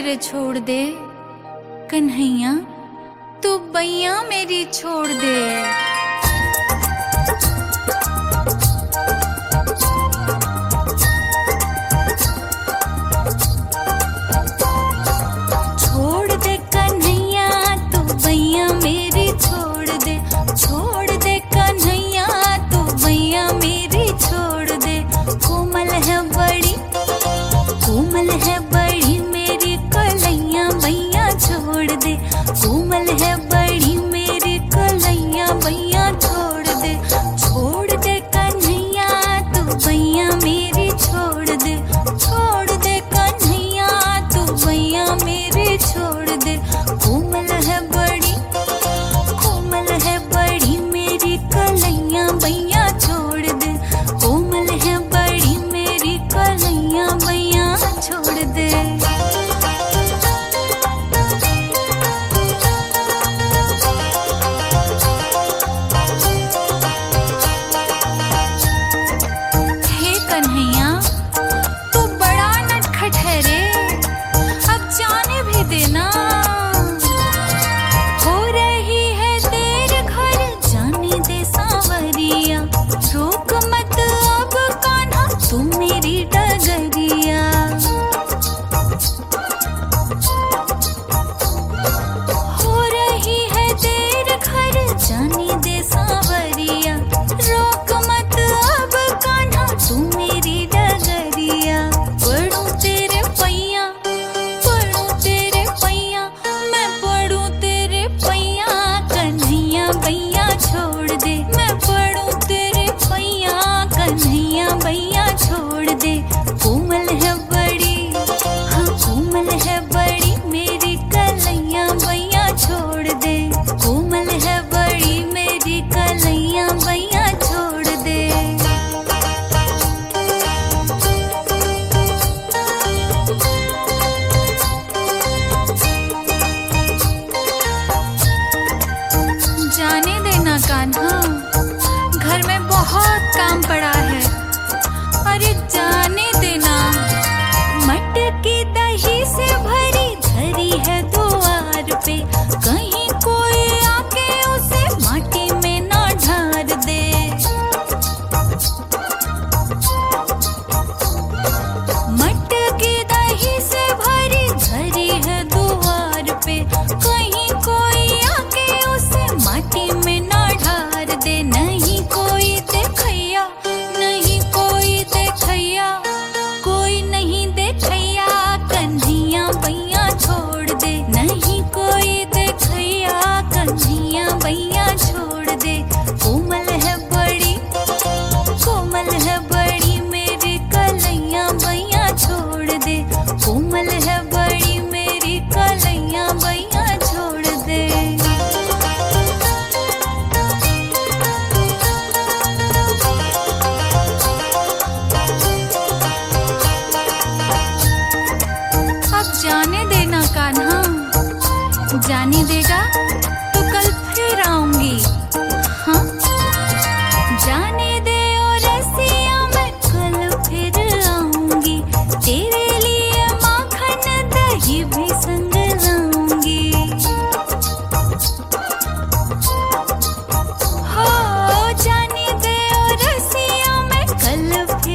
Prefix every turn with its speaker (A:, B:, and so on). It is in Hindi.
A: मेरे छोड़ दे कन्हैया, तू बैया मेरी छोड़ दे। छोड़ दे कन्हैया तू बैया मेरी छोड़ दे, छोड़ दे कन्हैया तू बैया मेरी छोड़ दे। कोमल है बड़ी, कोमल है बड़ी मेरी कलैया बैया छोड़ दे, कोमल है बड़ी मेरी कलैया बैया छोड़ दे। छोड़ दे कन्हैया तू बैया मेरी छोड़ दे, छोड़ दे कन्हैया तू बैया मेरी छोड़ दे। कोमल है बड़ी, कोमल है बड़ी मेरी कलैया बैया छोड़ दे, कोमल है बड़ी मेरी कलैया बैया छोड़ दे। हे कन्हैया तू बड़ा नटखट है रे, अब जाने भी देना। हो रही है तेरे घर जाने दे सांवरिया, रोक मत अब कान्हा तू मेरी डगरिया। हो रही है तेरे घर जाने दे सांवरिया, रोक मत अब कान्हा तू मेरी डगरिया। पढ़ूं तेरे पैया, पढ़ूं तेरे पैया, मैं पढ़ूं तेरे पैया कन्हैया बैया छोड़ दे। मैं पढ़ूं तेरे पैया कन्हैया बैया छोड़ दे। कोमल है बड़ी, हाँ कोमल है बड़ी मेरी कलैया बैया छोड़ दे, कोमल है बड़ी मेरी कलैया बैया छोड़ दे। जाने देना कान्हा, घर में बहुत काम पड़ा है, अरे जाने देना। मटकी दही से भरी धरी है द्वार पे, कहीं कोई आके उसे माटी में ना ढार दे। मटकी दही से भरी धरी है द्वार पे, कहीं कोई आके उसे माटी में ना ढार दे। नहीं कोई देखैया, नहीं कोई देखैया, कोई नहीं देखैया कन्हैया बैया छोड़ दे। नहीं कोई देखैया कन्हैया बैया छोड़ दे। कोमल है बड़ी, कोमल है बड़ी मेरी कलैया बैया छोड़ दे, कोमल है बड़ी मेरी कलैया बैया छोड़ दे। अब जाने देना कान्हा, जाने देगा तो कल फिर आऊंगी। हाँ जाने दे ओ रसिया मैं कल फिर आऊंगी, तेरे लिए माखन दही भी संग लाऊंगी। हो जाने दे ओ रसिया मैं कल